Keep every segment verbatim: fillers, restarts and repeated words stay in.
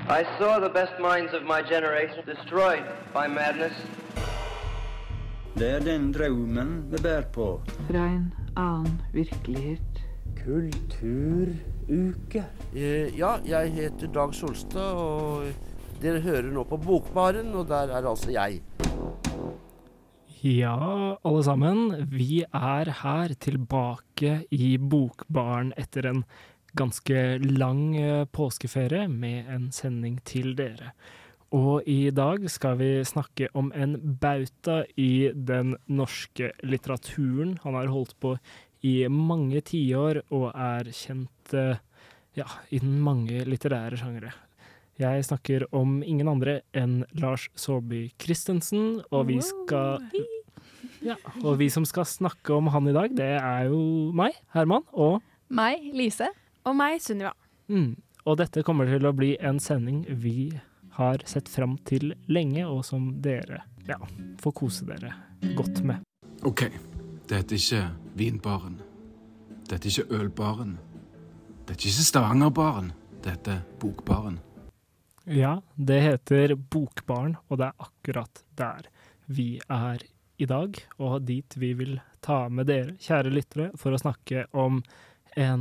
I saw the best minds of my generation destroyed by madness. Det er den drømmen vi bær på. Fra en annen virkelighet. Kulturuke. Eh, ja, jeg heter Dag Solstad, og dere hører nå på Bokbaren, og der er altså jeg. Ja, alle sammen, vi er her tilbake i Bokbaren etter en ganske lang påskeferie med en sending til dere. Og i dag skal vi snakke om en bauta i den norske litteraturen. Han har holdt på i mange tiår og er kjent ja, innen mange litterære sjangere. Jeg snakker om ingen andre enn Lars Saabye Christensen, og vi skal ja, og vi som skal snakke om han i dag, det er jo meg, Herman, og meg, Lise, og meg, Sunniva. Mm, og dette kommer til å bli en sending vi har sett fram til lenge, og som dere ja, får kose dere godt med. Ok, dette er ikke vinbaren. Dette er ikke ølbaren. Dette er ikke Stavangerbaren. Dette er Bokbaren. Ja, det heter Bokbaren, og det er akkurat der vi er i dag, og dit vi vil ta med dere, kjære lyttere, for å snakke om en,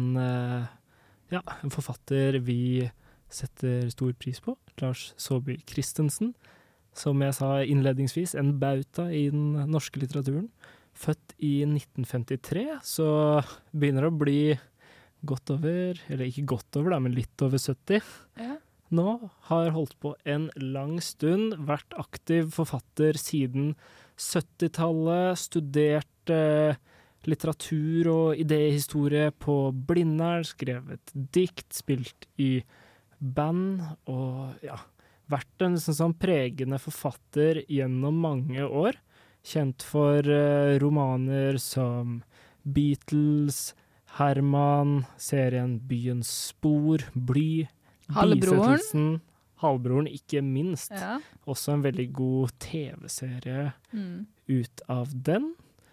ja, en forfatter vi setter stor pris på, Lars Saabye Christensen. Som jeg sa innledningsvis, en bauta i den norske litteraturen. Født i nitten femtitre, så begynner det å bli godt over, eller ikke godt over da, men litt over sytti. Ja. Nå har holdt på en lang stund, vært aktiv forfatter siden syttitallet, studert eh, litteratur og idéhistorie på Blindern, skrevet dikt, spilt i band, og ja, vært en sånn, sånn pregende forfatter gjennom mange år. Kjent for eh, romaner som Beatles, Herman, serien Byens spor, Bly, Halvbroren. Halvbroren, ikke minst. Ja. Også en veldig god tv-serie mm. ut av den.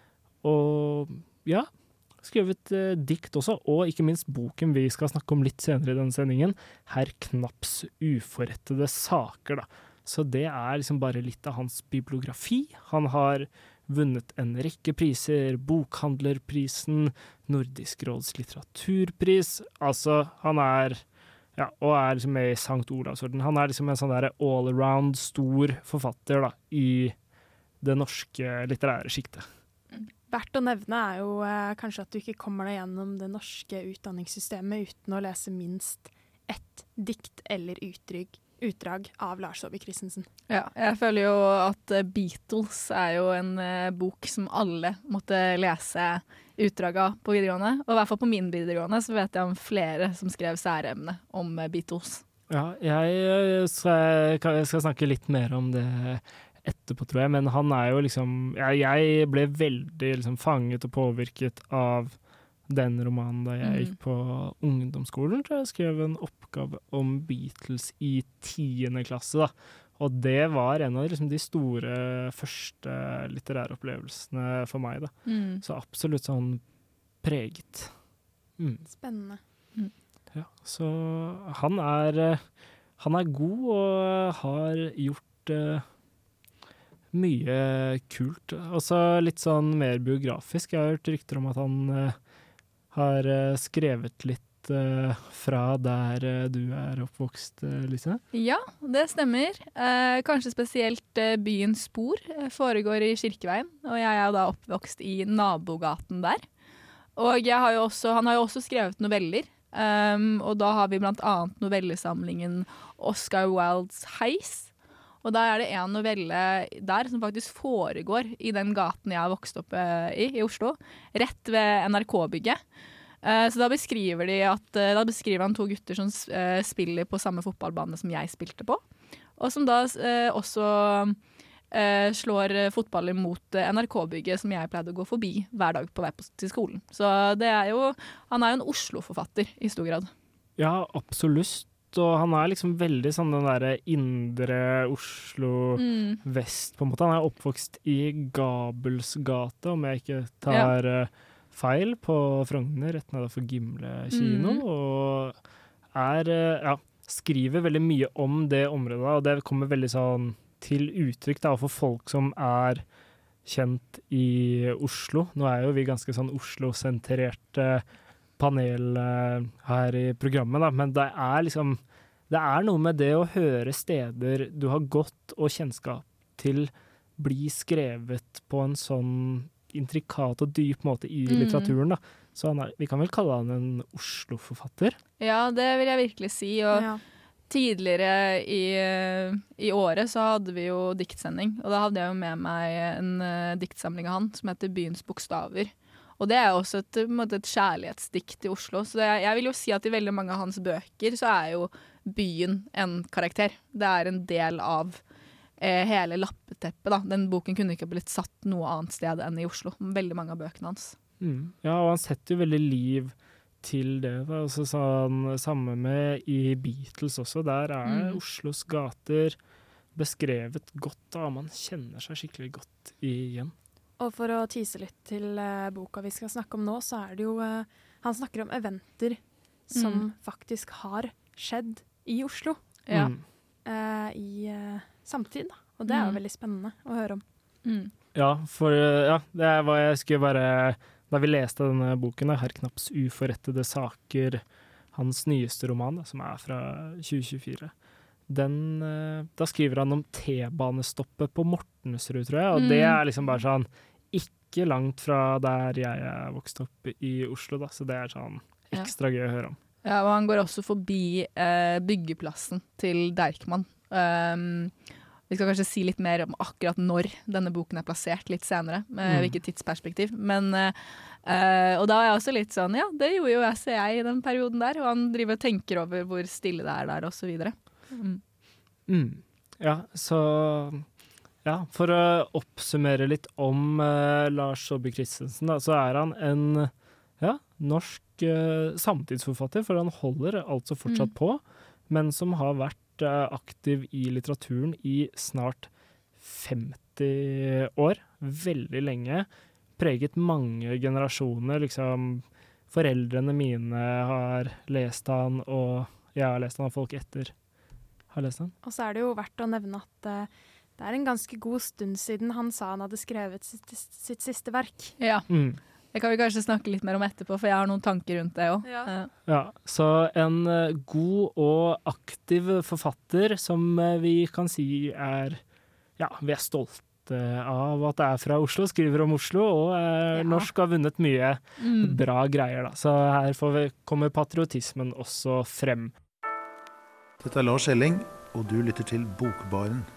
Og ja, skrevet eh, dikt også, og ikke minst boken vi skal snakke om litt senere i denne sendingen, Herr Knapps uforrettede saker, da. Så det er liksom bare litt av hans bibliografi. Han har vunnet en rekke priser, Bokhandlerprisen, Nordisk råds litteraturpris. Altså, han er, ja, og er liksom med i Sankt Olavsorden. Han er liksom en sånn der all-around stor forfatter da, i det norske litterære skiktet. Verdt å nevne er jo eh, kanskje at du ikke kommer deg gjennom det norske utdanningssystemet uten å lese minst ett dikt eller utdrag, utdrag av Lars Saabye Christensen. Ja, jeg føler jo at Beatles er jo en eh, bok som alle måtte lese utdrag av på videregående. Og i hvert fall på min videregående så vet jeg om flere som skrev særemne om eh, Beatles. Ja, jeg skal, jeg skal snakke litt mer om det etterpå, tror jeg, men han er jo liksom jeg, jeg ble veldig liksom fanget og påvirket av den romanen da jeg gikk på ungdomsskolen, tror jeg skrev en oppgave om Beatles i tiende klasse da, og det var en av liksom, de store første litterære opplevelsene for meg da, mm. så absolutt sånn preget. Mm. Spennende. Mm. Ja, så han er han er god og har gjort uh, mye kult. Også litt sånn mer biografisk. Jeg har hørt rykter om at han uh, har uh, skrevet litt uh, fra der uh, du er oppvokst, uh, Lise. Ja, det stemmer. Eh, kanskje spesielt uh, Byens spor uh, foregår i Kirkeveien, og jeg er jo da oppvokst i nabogaten der. Og jeg har jo også, han har jo også skrevet noveller, um, og da har vi blant annet novellesamlingen Oscar Wildes Heis. Og da er det en novelle der som faktisk foregår i den gaten jeg har vokst opp uh, i, i Oslo, rett ved N R K-bygget. Uh, så da beskriver, de at, uh, da beskriver han to gutter som uh, spiller på samme fotballbane som jeg spilte på, og som da uh, også uh, slår fotballer mot uh, N R K-bygget som jeg pleide å gå forbi hver dag på vei på, til skolen. Så det er jo, han er jo en Oslo-forfatter i stor grad. Ja, absolutt. Og han er liksom veldig sånn den der indre Oslo mm. vest, på en måte. Han er oppvokst i Gabelsgate, om jeg ikke tar ja. feil, på Frogner, rett nede for Gimle kino, mm. og er, ja, skriver veldig mye om det området, og det kommer veldig sånn til uttrykk da, for folk som er kjent i Oslo. Nå er jo vi ganske sånn Oslo-sentrerte panel uh, her i programmet, da, men det er liksom det er noe med det å høre steder du har gått og kjennskap til bli skrevet på en sånn intrikat og dyp måte i Mm. litteraturen, da. Så han er, vi kan vel kalle han en Oslo-forfatter? Ja, det vil jeg virkelig si. Og Ja. tidligere i, i året så hadde vi jo diktsending, og da hadde jeg jo med meg en uh, diktsamling av han som heter Byens bokstaver. Og det er jo også et, på en måte, et kjærlighetsdikt til Oslo. Så det, jeg vil jo si at i veldig mange av hans bøker så er jo byen en karakter. Det er en del av eh, hele lappeteppet, da. Den boken kunne ikke blitt satt noe annet sted enn i Oslo. Veldig mange av bøkene hans. Mm. Ja, og han setter jo veldig liv til det. Da. Altså, sånn, samme med i Beatles også. Der er Mm. Oslos gater beskrevet godt, da. Man kjenner seg skikkelig godt igjen. Og for å tease litt til uh, boka vi skal snakke om nå, så er det jo uh, han snakker om eventer som Mm. faktisk har skjedd i Oslo Ja. Mm. uh, i uh, samtid. Da. Og det er jo Mm. veldig spennende å høre om. Mm. Ja, for uh, ja, det var jeg skulle bare Da vi leste denne boken, da, Herr Knapps uforrettede saker, hans nyeste roman, da, som er fra tjue tjuefire, den, uh, da skriver han om T-banestoppet på Mortensrud, tror jeg, og Mm. det er liksom bare sånn ikke langt fra der jeg er vokst opp i Oslo, da, så det er sånn Ja. ekstra gøy å høre om. Ja, og han går også forbi eh, byggeplassen til Deichman. Um, vi skal kanskje si litt mer om akkurat når denne boken er plassert litt senere, med Mm. hvilket tidsperspektiv. Men, eh, eh, og da er jeg også litt sånn, ja, det gjorde jo jeg, ser jeg, i den perioden der, og han driver og tenker over hvor stille det er der, og så videre. Mm. Mm. Ja, så ja, for å oppsummere litt om uh, Lars Saabye Christensen, da, så er han en ja, norsk uh, samtidsforfatter, for han holder altså fortsatt Mm. på, men som har vært uh, aktiv i litteraturen i snart femti år. Veldig lenge. Preget mange generasjoner. Liksom, foreldrene mine har lest han, og jeg har lest han, og folk etter har lest han. Og så er det jo verdt å nevne at uh, det er en ganske god stund siden han sa han hadde skrevet sitt, sitt siste verk. Ja, Mm. det kan vi kanskje snakke litt mer om etterpå, for jeg har noen tanker rundt det også. Ja. Eh, Ja, så en eh, god og aktiv forfatter som eh, vi kan si er, ja, vi er stolte av at det er fra Oslo, skriver om Oslo, og er Ja. norsk og har vunnet mye mm. bra greier, da. Så her får vi, kommer patriotismen også frem. Dette er Lars Elling, og du lytter til Bokbaren.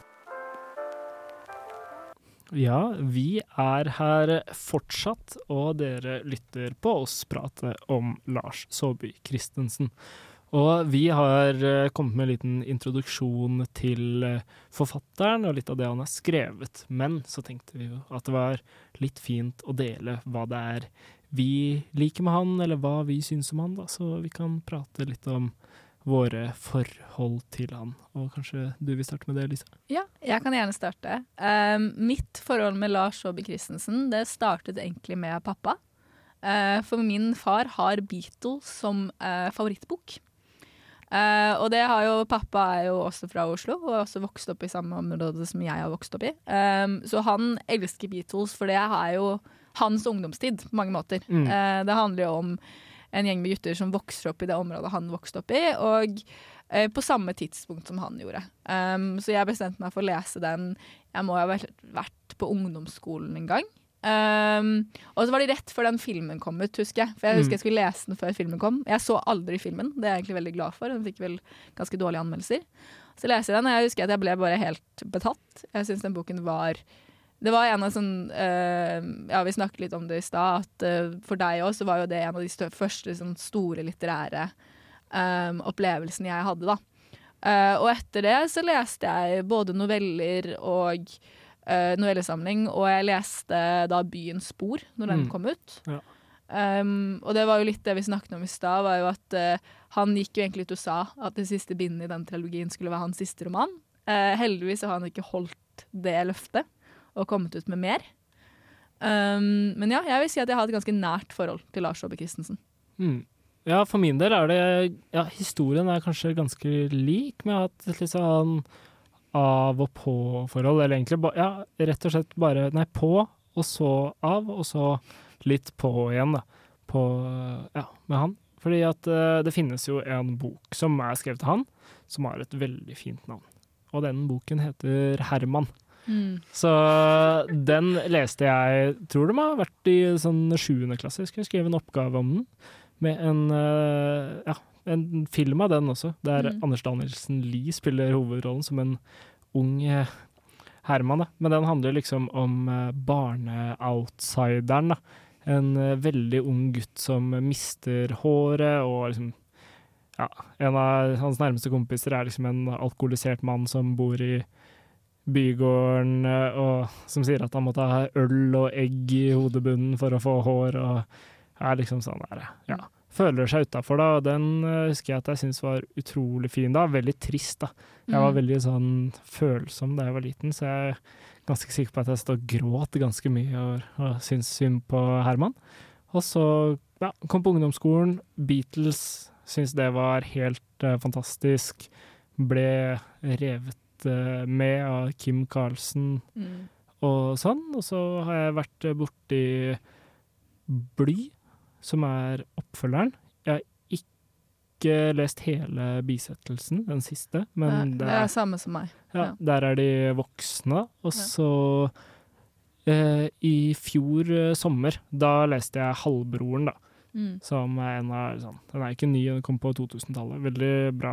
Ja, vi er her fortsatt, og dere lytter på oss prate om Lars Saabye Christensen. Og vi har eh, kommet med en liten introduksjon til eh, forfatteren og litt av det han har skrevet. Men så tenkte vi jo at det var litt fint å dele hva det er vi liker med han, eller hva vi syns om han, da. Så vi kan prate litt om våre forhold til han. Og kanskje du vil starte med det, Lisa? Ja, jeg kan gjerne starte. Um, mitt forhold med Lars Saabye Christensen, det startet egentlig med pappa. Uh, for min far har Beatles som uh, favorittbok. Uh, og det har jo, pappa er jo også fra Oslo, og har også vokst opp i samme område som jeg har vokst opp i. Um, så han elsker Beatles, for det er jo hans ungdomstid på mange måter. Mm. Uh, det handler jo om en gjeng med gutter som vokser opp i det området han vokste opp i, og eh, på samme tidspunkt som han gjorde. Um, så jeg bestemte meg for å lese den. Jeg må ha vært på ungdomsskolen en gang. Um, og så var det rett før den filmen kom ut, husker jeg. For jeg husker jeg skulle lese den før filmen kom. Jeg så aldri filmen, det er jeg egentlig veldig glad for. Den fikk vel ganske dårlige anmeldelser. Så leser jeg den, og jeg husker at jeg ble bare helt betatt. Jeg synes den boken var... Det var en av sånn, uh, ja, vi snakket litt om det i stad, at uh, for deg også var jo det en av de stø- første sånn, store litterære um, opplevelsene jeg hadde da. Uh, og etter det så leste jeg både noveller og uh, novellesamling, og jeg leste da Byens spor når den Mm. kom ut. Ja. Um, og det var jo litt det vi snakket om i stad, var jo at uh, han gikk jo egentlig ut og sa at det siste bindet i den trilogien skulle være hans siste roman. Uh, heldigvis har han ikke holdt det løftet og kommet ut med mer. Um, men ja, jeg vil si at jeg har et ganske nært forhold til Lars Saabye Christensen. Mm. Ja, for min del er det, ja, historien er kanskje ganske lik, med at litt sånn av og på forhold, eller egentlig, ba, ja, rett og slett bare, nei, på, og så av, og så litt på igjen da, på, ja, med han. Fordi at uh, det finnes jo en bok som er skrevet av han, som har et veldig fint navn. Og den boken heter Herman. Mm. Så den leste jeg, tror det må ha vært i sånn sjuende klasse. Jeg skulle skrive en oppgave om den, med en, uh, ja, en film av den også, der mm. Anders Danielsen Lie spiller hovedrollen som en ung uh, Herman. Da. Men den handler liksom om uh, barne-outsideren, da. En uh, veldig ung gutt som mister håret, og liksom, ja, en av hans nærmeste kompiser er liksom en alkoholisert mann som bor i bygården, og som sier at han må ta øl og egg i hodebunnen for å få hår, og er liksom sånn der, ja, føler seg utenfor da, og den uh, husker jeg at jeg synes var utrolig fin da, veldig trist da. Jeg var Mm. veldig sånn følsom da jeg var liten, så jeg er ganske sikker på at jeg stod og gråt ganske mye og, og synes synd på Herman. Og så, ja, kom på ungdomsskolen, Beatles synes det var helt uh, fantastisk, ble revet med av Kim Karlsen Mm. og sånn, og så har jeg vært borti Bly, som er oppfølgeren. Jeg har ikke lest hele bisettelsen, den siste, men det, det er samme som meg. ja, ja. der er de voksne, og Ja. så eh, i fjor eh, sommer, da leste jeg Halvbroren da, Mm. som er en av, sånn, den er ikke ny, den kom på to tusen-tallet, veldig bra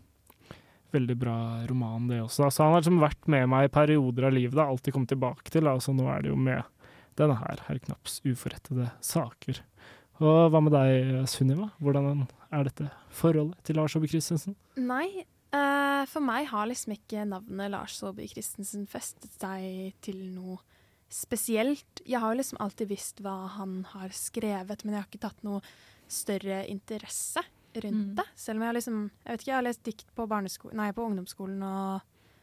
veldig bra roman det også. Så han har liksom vært med meg i perioder av livet, da, alltid kommet tilbake til, da, og så nå er det jo med denne her, Herr Knapps uforrettede saker. Og hva med deg, Sunniva? Hvordan er dette forholdet til Lars Saabye Christensen? Nei, eh, for meg har liksom ikke navnet Lars Saabye Christensen festet seg til noe spesielt. Jeg har jo liksom alltid visst hva han har skrevet, men jeg har ikke tatt noe større interesse rundt Mm. det. Selv om jeg har liksom, jeg vet ikke, jeg har lest dikt på barnesko- nei, på ungdomsskolen og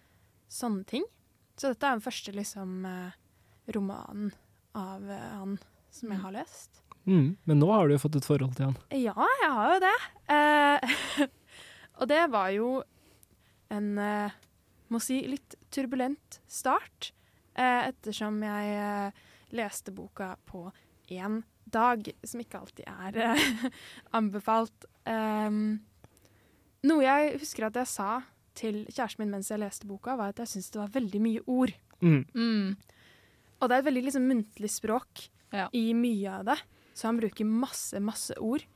sånne ting. Så dette er den første liksom eh, romanen av eh, han som jeg har lest. Mm, men nå har du jo fått et forhold til han. Ja, jeg har jo det. Eh, og det var jo en, eh, må si, litt turbulent start, eh, ettersom jeg eh, leste boka på en dag, som ikke alltid er eh, anbefalt. Um, noe jeg husker at jeg sa til kjæresten min mens jeg leste boka, var at jeg syntes det var veldig mye ord. Mm. Mm. Og det er et veldig liksom, muntlig språk Ja. i mye av det, så han bruker masse, masse ord.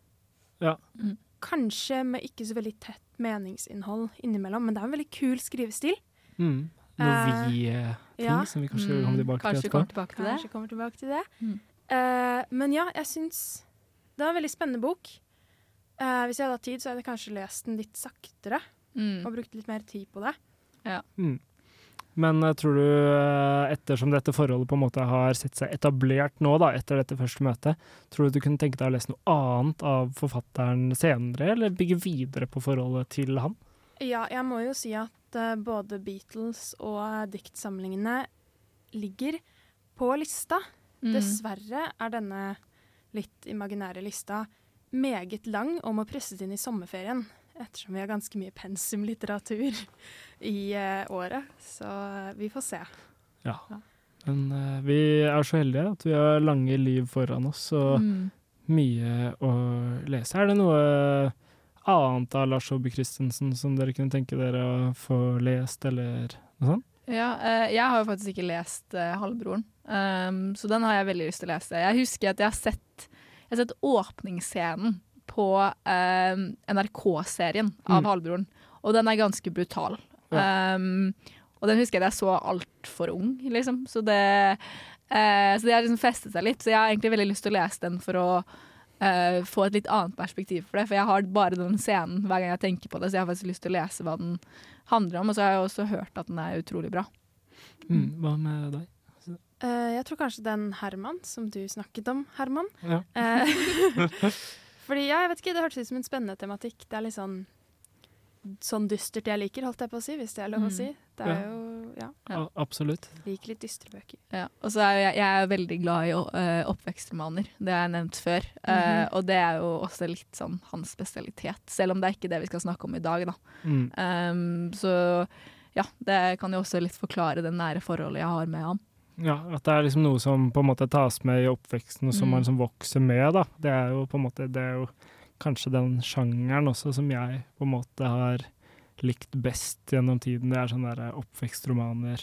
Ja. Mm. Kanskje med ikke så veldig tett meningsinnhold innimellom, men det er en veldig kul skrivestil. Mm. Noe Eh, vi-ting ja. som vi kanskje kommer tilbake til Kanskje etterpå. kommer tilbake til det. Kanskje kommer tilbake til det. Mm. Eh, men ja, jeg syns det var en veldig spennende bok. Eh, hvis jeg hadde hatt tid, så hadde jeg kanskje lest den litt saktere, Mm. og brukt litt mer tid på det. Mm. Men uh, tror du, uh, ettersom dette forholdet på en måte har sett seg etablert nå, da, etter dette første møtet, tror du du kunne tenke deg å lese noe annet av forfatteren senere, eller bygge videre på forholdet til han? Ja, jeg må jo si at eh, både Beatles og eh, diktsamlingene ligger på lista. Mm. Dessverre er denne litt imaginære lista meget lang og må presses inn i sommerferien, ettersom vi har ganske mye pensumlitteratur i eh, året. Så eh, vi får se. Ja. Men uh, vi er så heldige at vi har lange liv foran oss, og Mm. mye å lese. Er det noe annet av Lars Saabye Christensen som dere kunne tenke dere å få lest, eller noe sånt? Ja, eh, jeg har jo faktisk ikke lest eh, Halvbroren, um, så den har jeg veldig lyst til å lese. Jeg husker at jeg har sett, jeg har sett åpningsscenen på eh, N R K-serien av Mm. Halvbroren, og den er ganske brutal. Um, og den husker jeg at jeg så alt for ung, liksom, så det, eh, så det har liksom festet seg litt, så jeg har egentlig veldig lyst til å lese den for å eh, få et litt annet perspektiv for det, for jeg har bare den scenen hver gang jeg tenker på det, så jeg har faktisk lyst til å lese hva den handler om, og så har jeg også hørt at den er utrolig bra. Mm. Hva med deg? Eh, jeg tror kanskje den Herman, som du snakket om, Herman. Ja. Eh, fordi, ja, jeg vet ikke, det hørtes ut som en spennende tematikk. Det er litt sånn, sånn dystert jeg liker, holdt jeg på å si, hvis det er lov å Mm. si. Det er Ja. jo ja. Ja. Absolutt. Liker litt dystre bøker. Ja. Og så er jeg, jeg er veldig glad i uh, oppvekstromaner. Det har jeg nevnt før. Uh, Mhm. Og det er jo også litt sånn hans spesialitet, selv om det er ikke det vi skal snakke om i dag, da. Mm. Um, så ja, det kan jo også litt forklare det nære forholdet jeg har med ham. Ja, at det er liksom noe som på en måte tas med i oppveksten, og som Mm. man liksom vokser med, da. Det er jo på en måte, det er jo kanskje den sjangeren også som jeg på en måte har likt best gjennom tiden. Det er sånne der oppvekstromaner,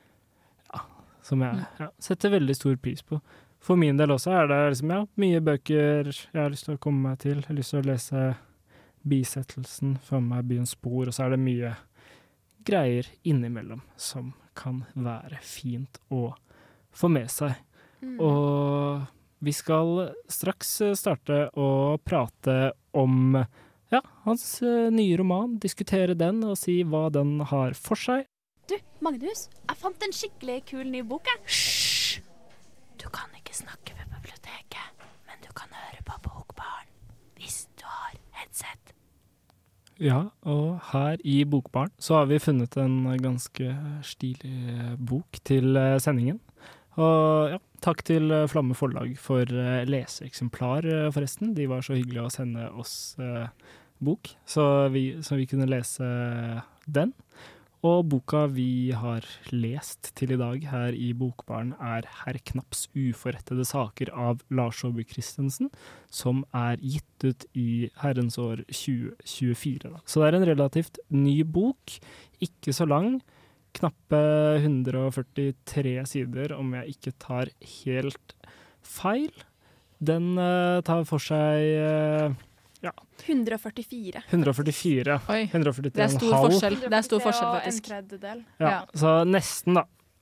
ja, som jeg ja, setter veldig stor pris på. For min del også er det liksom, ja, mye bøker jeg har lyst til å komme meg til. Jeg har lyst til å lese Bisettelsen, få med meg Byens spor, og så er det mye greier innimellom som kan være fint å få med seg. Mm. Og vi skal straks starte å prate om ja, hans eh, nye roman, diskutere den og si hva den har for seg. Du, Magnus, jeg fant en skikkelig kul ny bok, jeg. Hysj! Du kan ikke snakke ved biblioteket, men du kan høre på Bokbarn hvis du har headset. Ja, og her i Bokbarn så har vi funnet en ganske stilig bok til eh, sendingen. Og ja, takk til eh, Flamme Forlag for eh, leseeksemplar eh, forresten. De var så hyggelige å sende oss eh, bok, så vi, så vi kunne lese den. Og boka vi har lest til i dag her i Bokbarn er Herr Knapps uforrettede saker av Lars Saabye Christensen, som er gitt ut i herrens år tjue tjuefire. Da. Så det er en relativt ny bok, ikke så lang, knappe hundre og førtitre sider, om jeg ikke tar helt feil. Den uh, tar for seg uh, ja. hundre og førtifire. hundre og førtifire. Oi, hundre og førtifire det er stor og en halv. forskjell. Det er stor forskjell, Og faktisk. en tredjedel. Ja, Ja. så nesten da.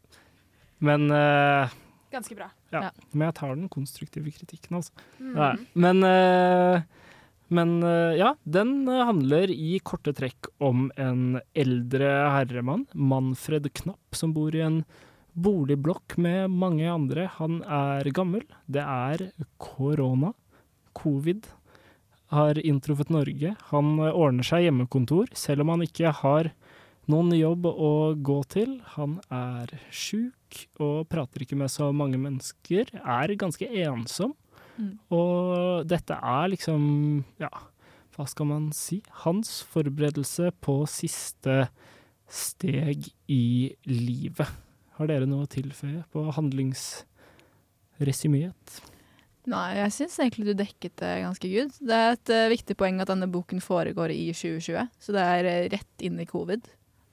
Men, uh, Ganske bra. ja. Ja. Men jeg tar den konstruktive kritikken, altså. Mm. Nei, men uh, men uh, ja, den uh, handler i korte trekk om en eldre herremann, Manfred Knapp, som bor i en boligblokk med mange andre. Han er gammel. Det er korona, covid, har inntruffet Norge. Han uh, ordner seg hjemmekontor, selv om han ikke har noen jobb å gå til. Han er syk og prater ikke med så mange mennesker, er ganske ensom. Mm. Og dette er liksom, ja, hva skal man si? Hans forberedelse på siste steg i livet. Har dere noe å tilføye på handlingsresuméet? Nei, jeg synes egentlig du dekket det ganske good. Det er et uh, viktig poeng at denne boken foregår i tjue tjue, så det er uh, rett inn i covid.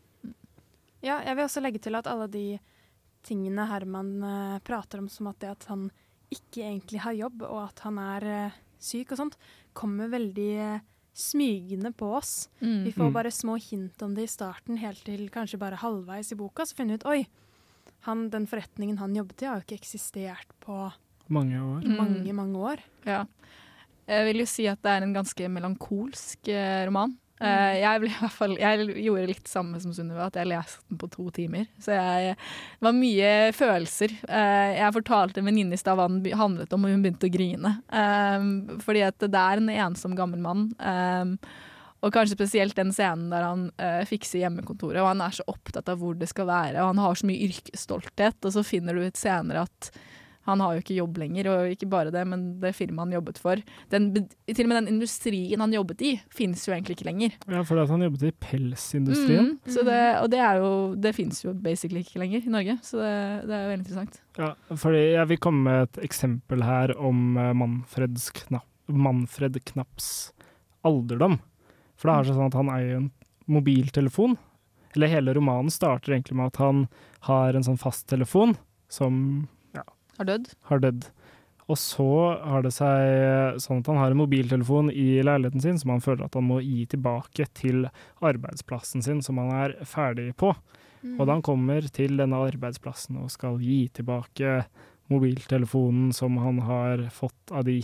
Ja, jeg vil også legge til at alle de tingene Herman uh, prater om, som at det at han ikke egentlig har jobb, og at han er uh, syk og sånt, kommer veldig uh, smygende på oss. Mm. Vi får Mm. bare små hint om det i starten, helt til kanskje bare halvveis i boka, så finner vi ut, oi, han, den forretningen han jobbet i har jo ikke eksistert på Mange år. Mm. mange, mange år. Ja. Jeg vil jo si at det er en ganske melankolsk eh, roman. Eh, jeg, ble, i hvert fall, jeg gjorde litt samme som Sunniva, at jeg leste den på to timer. Så jeg, det var mye følelser. Eh, jeg fortalte en venninne i stad hva den be- handlet om, og hun begynte å grine. Eh, fordi at det er en ensom gammel mann. Eh, og kanskje spesielt den scenen der han eh, fikser hjemmekontoret, og han er så opptatt av hvor det skal være, og han har så mye yrkesstolthet, og så finner du ut senere at han har jo ikke jobb lenger, og ikke bare det, men det firmaet han jobbet for. Den, til og med den industrien han jobbet i, finnes jo egentlig ikke lenger. Ja, fordi at han jobbet i pelsindustrien. Mm, så det, og det er jo, det finnes jo basically ikke lenger i Norge, så det, det er jo veldig interessant. Ja, fordi jeg vil komme med et eksempel her om eh, Manfreds Knapp, Manfred Knapps alderdom. For det er sånn at han eier en mobiltelefon. Eller hele romanen starter egentlig med at han har en sånn fasttelefon som Har dødd. har dødd. Og så har det seg sånn at han har en mobiltelefon i leiligheten sin som han føler at han må gi tilbake til arbeidsplassen sin som han er ferdig på. Mm. Og da han kommer til denne arbeidsplassen og skal gi tilbake mobiltelefonen som han har fått av de,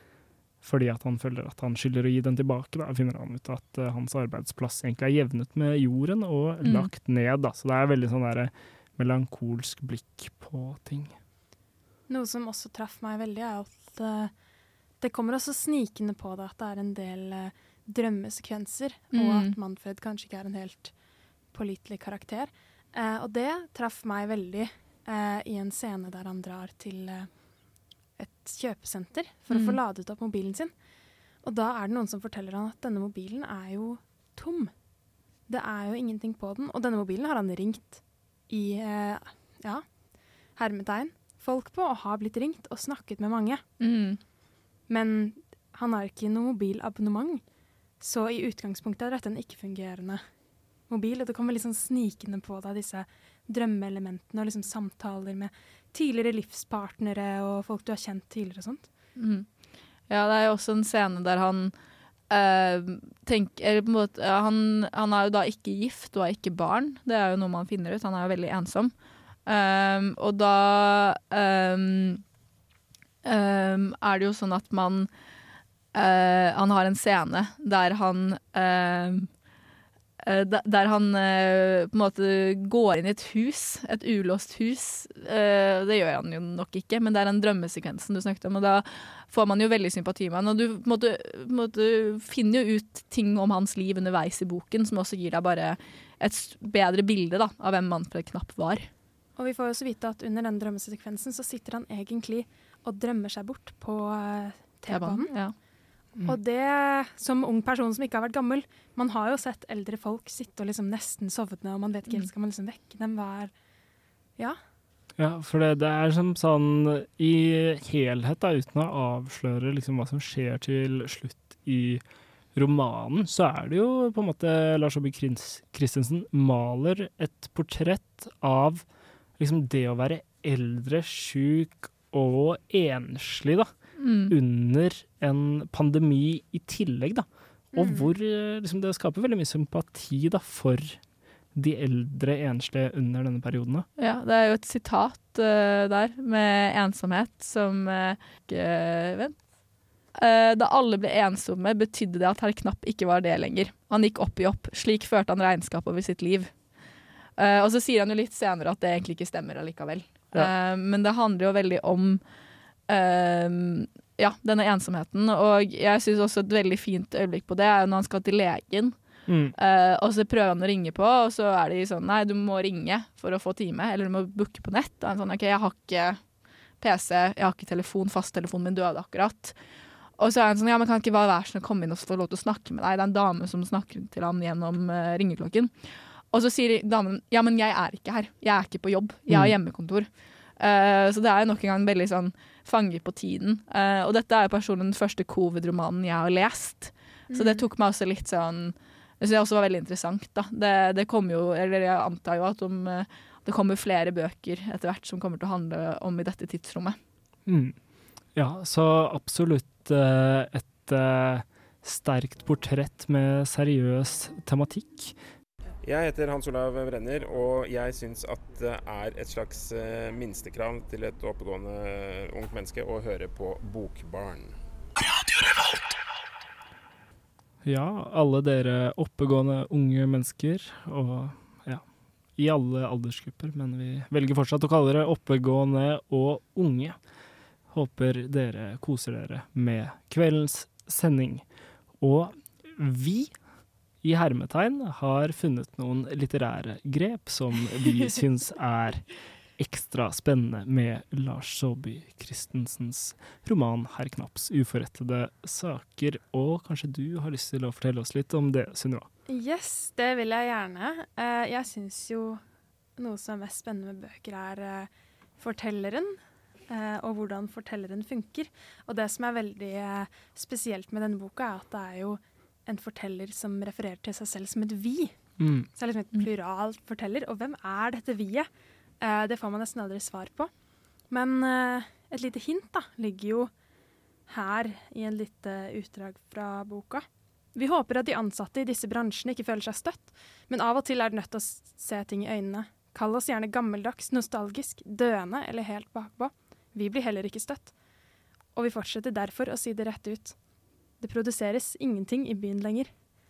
fordi at han føler at han skylder å gi den tilbake, da finner han ut at uh, hans arbeidsplass egentlig er jevnet med jorden og Mm. lagt ned. Da. Så det er veldig sånn der melankolsk blikk på ting. Noe som også traff meg veldig, er at uh, det kommer også snikende på det at det er en del uh, drømmesekvenser, og Mm. at Manfred kanskje ikke er en helt pålitelig karakter. Eh, og det traff meg veldig eh, i en scene der han drar til eh, et kjøpesenter for Mm. å få ladet opp mobilen sin. Og da er det noen som forteller han at denne mobilen er jo tom. Det er jo ingenting på den. Og denne mobilen har han ringt i, eh, ja, hermetegn, folk på, og har blitt ringt og snakket med mange. Mm. Men han har ikke noe mobilabonnement, så i utgangspunktet er dette en ikke-fungerende mobil, og det kommer liksom snikende på deg disse drømmeelementene og liksom samtaler med tidligere livspartnere og folk du har kjent tidligere og sånt. Mm. Ja, det er jo også en scene der han eh, tenker, eller på en måte, ja, han, han er jo da ikke gift og er ikke barn. Det er jo noe man finner ut. Han er jo veldig ensom. Um, og da um, um, er det jo sånn at man uh, han har en scene der han um, uh, der han uh, på en måte går inn i et hus, et ulåst hus. Uh, det gjør han jo nok ikke, men det er den drømmesekvensen du snakket om, og da får man jo veldig sympati med han. Og du på en måte, på en måte finner jo ut ting om hans liv underveis i boken, som også gir deg bare et bedre bilde da, av hvem Manfred Knapp var. Og vi får jo så vite at under den drømmesekvensen så sitter han egentlig og drømmer seg bort på uh, T-banen. Ja. Mm. Og det, som ung person som ikke har vært gammel, man har jo sett eldre folk sitte og liksom nesten sovne, og man vet ikke helt, skal man liksom vekke dem hver... Ja. Ja, for det, det er som sånn i helhet da, uten å avsløre liksom hva som skjer til slutt i romanen, så er det jo på en måte Lars Saabye Christensen maler et portrett av liksom det å være eldre, syk og enslig da, mm. under en pandemi i tillegg da. Og mm. hvor liksom, det skaper veldig mye sympati da, for de eldre enslige under denne perioden. Da. Ja, det er jo et sitat uh, der med ensomhet som uh, uh, vent. Uh, da alle ble ensomme, betydde det at herr Knapp ikke var det lenger. Han gikk opp i opp. Slik førte han regnskap over sitt liv. Uh, og så sier han jo litt senere at det egentlig ikke stemmer allikevel. Ja. Uh, men det handler jo veldig om uh, ja, denne ensomheten. Og jeg synes også et veldig fint øyeblikk på det er når han skal til legen. Mm. Uh, og så prøver han å ringe på, og så er de sånn, nei, du må ringe for å få time, eller du må booke på nett. Og han sånn, ok, jeg har ikke P C, jeg har ikke telefon, fasttelefonen min døde akkurat. Og så er han sånn, ja, men kan ikke bare være sånn å komme inn og få lov til å snakke med deg? Det er en dame som snakker til han gjennom uh, ringeklokken. Og så sier damen, ja, men jeg er ikke her. Jeg er ikke på jobb. Jeg har hjemmekontor. Uh, så det er jo nok en gang veldig sånn fanger på tiden. Uh, og dette er jo personlig den første covid-romanen jeg har lest. Mm. Så det tok meg også litt sånn, det synes jeg også var veldig interessant da. Det, det kom jo, eller jeg antar jo at om, det kommer flere bøker etter hvert som kommer til å handle om i dette tidsrommet. Mm. Ja, så absolutt uh, et uh, sterkt portrett med seriøs tematikk. Jeg heter Hans Olav Brenner, og jeg synes at det er et slags uh, minstekrav til et oppegående ungt menneske å høre på Bokbarn. Radio Revolt! Ja, alle dere oppegående unge mennesker, og ja, i alle aldersgrupper, men vi velger fortsatt å kalle dere oppegående og unge. Håper dere koser dere med kveldens sending. Og vi i hermetegn har funnet noen litterære grep som vi syns er ekstra spennende med Lars Saabye Christensens roman Herr Knapps uforrettede saker. Og kanskje du har lyst til å fortelle oss litt om det, Sunniva? Yes, det vil jeg gjerne. Uh, jeg synes jo noe som er mest spennende med bøker er uh, fortelleren, uh, og hvordan fortelleren funker. Og det som er veldig uh, spesielt med denne boka er at det er jo en forteller som refererer til seg selv som et vi. Mm. Så det er liksom et pluralt forteller. Og hvem er dette vi-et? Uh, det får man nesten aldri svar på. Men uh, et lite hint da, ligger jo her i en lite utdrag fra boka. Vi håper at de ansatte i disse bransjene ikke føler seg støtt, men av og til er de nødt til å se ting i øynene. Kall oss gjerne gammeldags, nostalgisk, døende eller helt bakpå. Vi blir heller ikke støtt. Og vi fortsetter derfor å si det rett ut. Det produseres ingenting i byen lenger.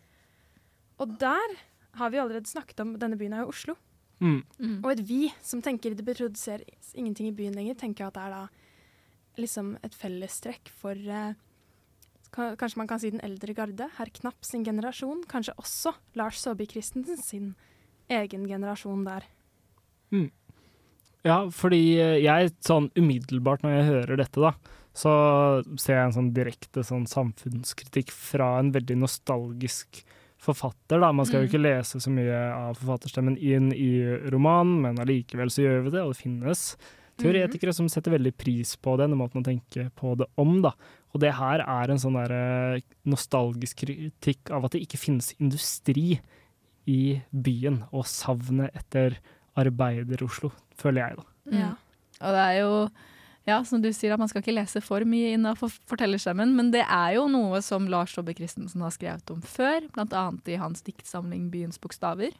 Og der har vi allerede snakket om, denne byen er jo Oslo. Mm. Mm. Og et vi som tenker det produseres ingenting i byen lenger, tenker at det er da liksom et fellestrekk for eh, kanskje man kan si den eldre garde, herr Knapp sin generasjon, kanskje også Lars Saabye Christensen sin egen generasjon der. Mm. Ja, fordi jeg sånn umiddelbart når jeg hører dette da, så ser jeg en sånn direkte sånn samfunnskritikk fra en veldig nostalgisk forfatter da. Man skal jo ikke lese så mye av forfatterstemmen inn i romanen, men allikevel så gjør vi det, og det finnes teoretikere som setter veldig pris på denne måten å tenke på det om da. Og det her er en sånn der nostalgisk kritikk av at det ikke finnes industri i byen, og savnet etter arbeider-Oslo, føler jeg da. Ja. Og det er jo, ja, som du sier, at man skal ikke lese for mye inn av fortellerstemmen, men det er jo noe som Lars Saabye Christensen har skrevet om før, blant annet i hans diktsamling Byens bokstaver.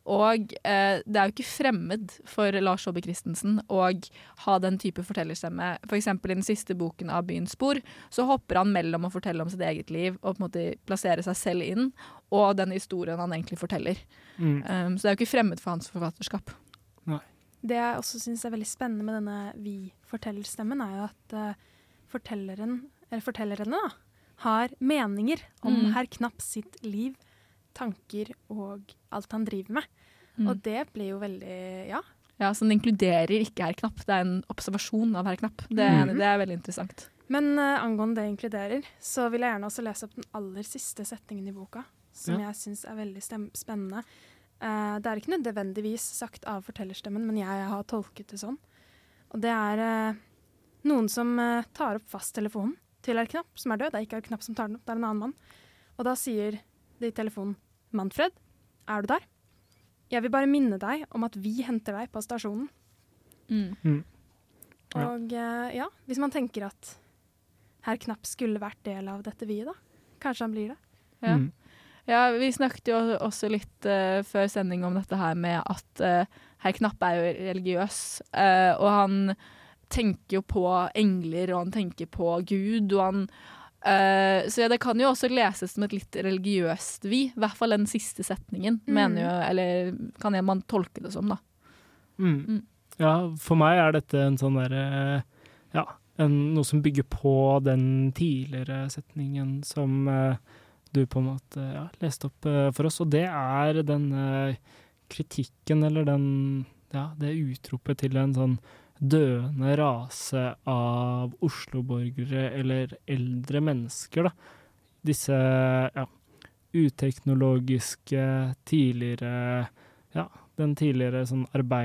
Og eh, det er jo ikke fremmed for Lars Saabye Christensen å ha den type fortellerstemme. For eksempel i den siste boken av Byens spor, så hopper han mellom å fortelle om sitt eget liv og på en måte plassere seg selv inn, og den historien han egentlig forteller. Mm. Um, så det er jo ikke fremmed for hans forfatterskap. Nei. Det jeg også synes er veldig spennende med denne vi-fortellerstemmen, er jo at uh, fortelleren, eller fortellerne da, har meninger om mm. herr Knapp sitt liv, tanker og alt han driver med. Mm. Og det blir jo veldig, ja. Ja, så den inkluderer ikke herr Knapp. Det er en observasjon av herr Knapp. Det, mm. det er veldig interessant. Men uh, angående det inkluderer, så vil jeg gjerne også lese opp den aller siste setningen i boka, som ja. jeg synes er veldig spennende. Uh, det er ikke nødvendigvis sagt av fortellerstemmen, men jeg har tolket det sånn. Og det er uh, noen som uh, tar opp fasttelefonen til herr Knapp, som er død. Det er ikke herr Knapp som tar den opp, det er en annen mann. Og da sier de i telefonen, Manfred, er du der? Jeg vil bare minne deg om at vi henter deg på stasjonen. Mm. Mm. Ja. Og uh, ja, hvis man tenker at herr Knapp skulle vært del av dette vi da, kanskje han blir det. Ja, Mm. ja vi snakket jo også litt uh, før sending om dette her med at uh, herr Knapp er jo religiøs, uh, og han tenker jo på engler, og han tenker på Gud, og han Uh, så ja, det kan jo også leses som et litt religiøst vi, i hvert fall den siste setningen, mm. mener jo, eller kan jeg, man tolke det som da. Mm. Mm. Ja, for meg er dette en sånn der, ja, en, noe som bygger på den tidligere setningen som uh, du på en måte ja, leste opp uh, for oss, og det er den uh, kritikken, eller den, ja, det utropet til en sånn døende rase av Oslo-borgere eller eldre mennesker da. Disse ja, uteknologiske tidligere, ja, den tidligere sånn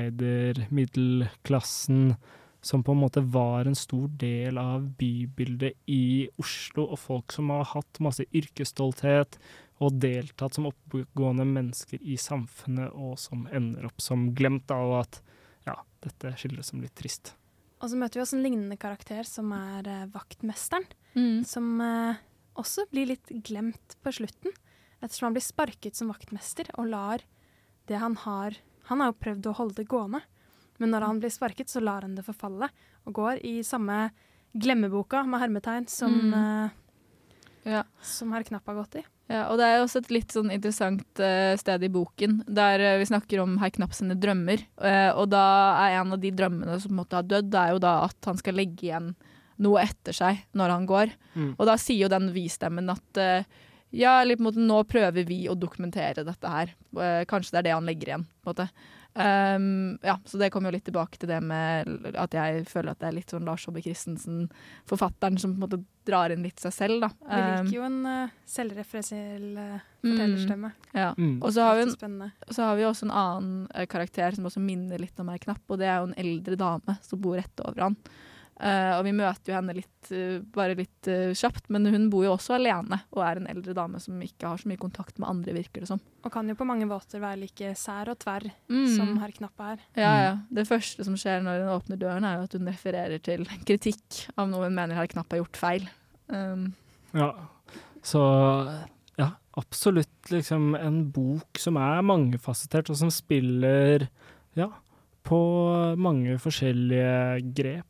arbeider-middelklassen som på en måte var en stor del av bybildet i Oslo, og folk som har hatt masse yrkesstolthet og deltatt som oppgående mennesker i samfunnet, og som ender opp som glemt av at ja, dette skildres som litt trist. Og så møter vi også en lignende karakter som er uh, vaktmesteren, mm. som uh, også blir litt glemt på slutten, ettersom han blir sparket som vaktmester og lar det han har, han har jo prøvd å holde det gående, men når han blir sparket så lar han det forfalle, og går i samme glemmeboka med hermetegn som, mm. uh, ja. som herr Knapp har gått i. Ja, og det er også et litt sånn interessant uh, sted i boken, der uh, vi snakker om herr Knapp sine drømmer, uh, og da er en av de drømmene som måtte ha dødd, det er jo da at han skal legge igjen noe etter seg når han går. Mm. Og da sier jo den vi-stemmen at uh, ja, eller på en måte, nå prøver vi å dokumentere dette her. Uh, kanskje det er det han legger igjen, på en måte. Um, ja, så det kommer jo litt tilbake til det med at jeg føler at det er litt sånn Lars Saabye Christensen, forfatteren som på en måte drar inn litt seg selv da. Um, Vi liker jo en uh, selvreferensiell uh, fortellerstemme. Mm, ja, mm. og så har, vi en, så har vi også en annen uh, karakter som også minner litt om herr Knapp, og det er jo en eldre dame som bor rett over han. Uh, og vi møter jo henne litt, uh, bare litt uh, kjapt, men hun bor jo også alene, og er en eldre dame som ikke har så mye kontakt med andre, virker det som. Og kan jo på mange måter være like sær og tverr mm. som herr Knapp er. Ja, ja. Det første som skjer når hun åpner døren er jo at hun refererer til kritikk av noe hun mener herr Knapp har gjort feil. Um. Ja, så ja, absolutt liksom en bok som er mangefasettert, og som spiller, ja, på mange forskjellige grep,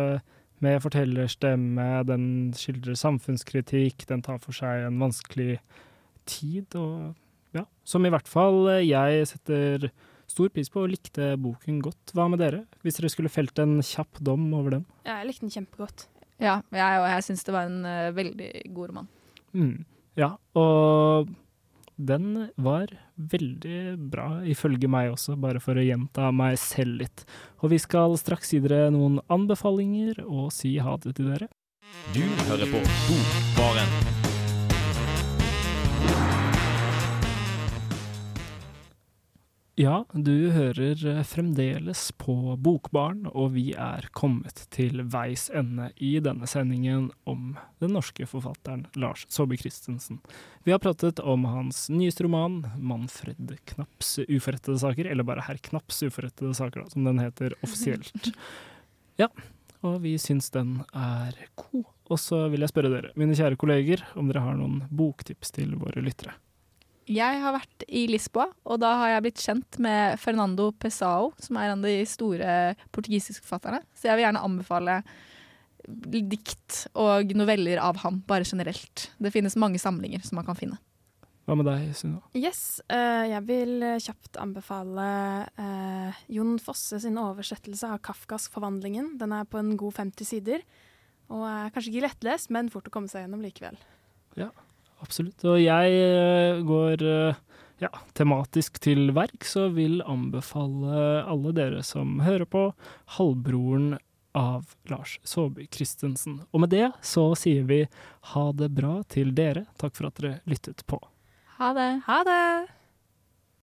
med fortellerstemme, den skildrer samfunnskritikk, den tar for seg en vanskelig tid, og ja, som i hvert fall jeg setter stor pris på og likte boken godt. Hva med dere, hvis dere skulle felt en kjapp dom over den? Ja, jeg likte den kjempegodt. Ja, jeg, og jeg synes det var en uh, veldig god roman. Mm, ja, og den var veldig bra, ifølge meg også, bare for å gjenta meg selv litt. Og vi skal straks gi dere noen anbefalinger og si ha det til dere. Du hører på Bokbaren. Ja, du hører fremdeles på Bokbaren, og vi er kommet til veis ende i denne sendingen om den norske forfatteren Lars Saabye Christensen. Vi har pratet om hans nyeste roman, Manfred Knapps uforrettede saker, eller bare Herr Knapps uforrettede saker, da, som den heter offisielt. Ja, og vi syns den er god. Og så vil jeg spørre dere, mine kjære kolleger, om dere har noen boktips til våre lyttere. Jeg har vært i Lisboa, og da har jeg blitt kjent med Fernando Pessoa, som er en av de store portugisiske forfatterne. Så jeg vil gjerne anbefale dikt og noveller av ham, bare generelt. Det finnes mange samlinger som man kan finne. Hva med deg, Sunniva? Yes, uh, jeg vil kjapt anbefale uh, Jon Fosse sin oversettelse av Kafkas Forvandlingen. Den er på en god femti sider, og er kanskje ikke lettlest, men fort å komme seg gjennom likevel. Ja. Absolutt, og jeg går ja, tematisk til verk, så vil anbefale alle dere som hører på Halvbroren av Lars Saabye Christensen. Og med det så sier vi ha det bra til dere. Takk for at dere lyttet på. Ha det. Ha det!